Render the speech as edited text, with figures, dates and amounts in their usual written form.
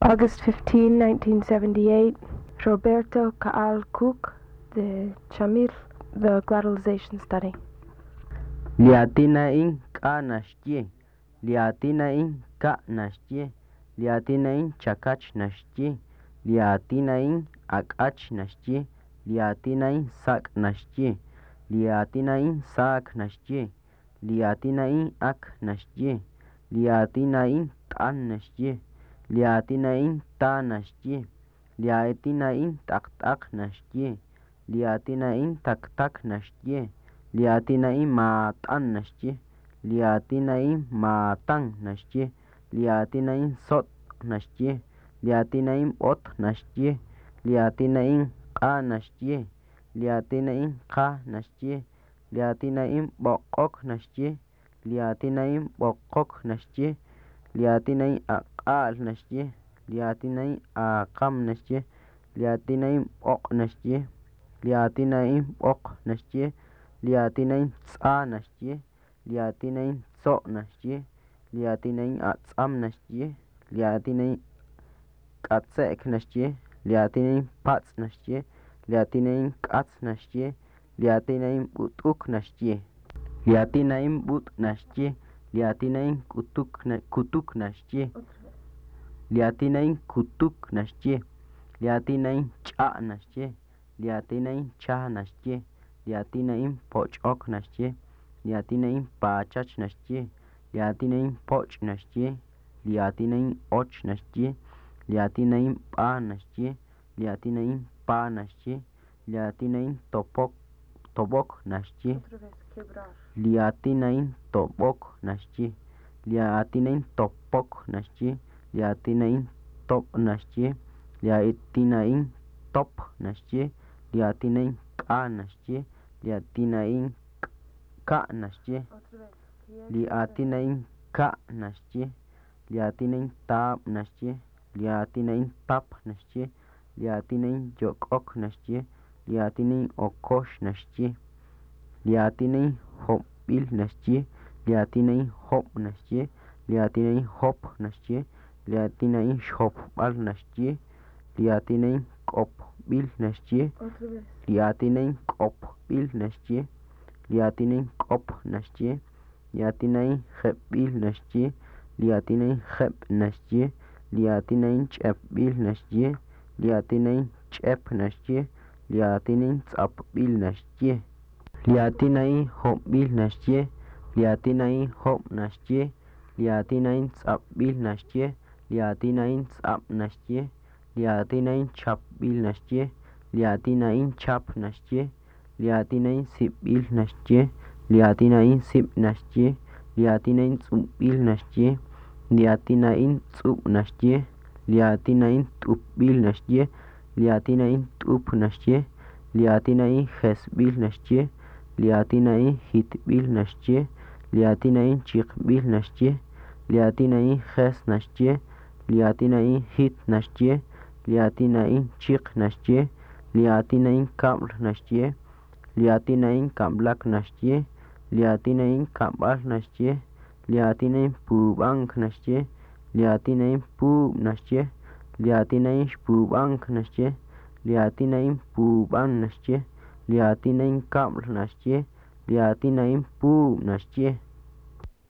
August 15, 1978, Roberto Caal Cook, the Chamil, the Globalization Study. Liatinain ka nashtie, liatinain ka nashtie, liatinain chakach nashtie, liatinain akach nashtie, liatinain sak nashtie, liatinain sak nashtie, liatinain ak nashtie, liatinain tan nashtie, liatinain ta nashtie, liatinain tak tak nashtie, liatinain tak tak nashtie, liatinain matan nashtie, liatinain matan nashtie, liatinain sot nashtie, liatinain ot nashtie, liatinain qa nashtie, liatinain qa nashtie, liatinain bokok nashtie, liatinain bokok nashtie, liatinain aqal nashtie, liatinain aqam nashtie, liatinain bok nashtie, liatinain bok nashtie, liatinain tsa nashtie, liatinain tso nashtie, liatinain atsam nashtie, liatinain qatsek nashtie, liatinain pats nashtie, liatinain qats nashtie, liatinain butuk nashtie, liatinain but nashtie, liatinain kutuk nashtie, liatinain kutuk nashtie, liatinain cha nashtie, liatinain cha nashtie, liatinain pochok nashtie, liatinain pachach nashtie, liatinain poch nashtie, liatinain och nashtie, liatinain pa nashtie, liatinain pa nashtie, liatinain tobok nashtie, liatinain tobok nashtie, liatinain topok nashtie, liatinain top nashtie, liatinain top nashtie, liatinain qa nashtie, liatinain ka nashtie, liatinain ka nashtie, liatinain tab nashtie, liatinain tap nashtie, liatinain yokok nashtie, liatinain okosh nashtie, liatinain hopil nashtie, liatinain hop nashtie, liatinain hop nashtie, liatinain shopal nashtie, liatinain qopbil nashtie, liatinain qopbil nashtie, liatinain qop nashtie, liatinain qepbil nashtie, liatinain qep nashtie, liatinain chepbil nashtie, liatinain chep nashtie, liatinain tsapbil nashtie, liatinain hopbil nashtie, liatinain hop nashtie, liatinain tsapbil nashtie, liatinain tsap nashtie, liatinain chapbil nashtie, liatinain chap nashtie, liatinain sipbil nashtie, liatinain sip nashtie, liatinain tsupbil nashtie, liatinain tsup nashtie, liatinain tupbil nashtie, liatinain tup nashtie, liatinain hesbil nashtie, liatinain hitbil nashtie, liatinain chiqbil nashtie, liatinain hes nashtie, liatinain hit nashtie, liatinain chiq nashtie, liatinain kabl nashtie, liatinain kablak nashtie, liatinain kabal nashtie, liatinain pubank nashtie, liatinain pub nashtie, liatinain pubank nashtie, liatinain puban nashtie, liatinain kabl nashtie, liatinain pub nashtie.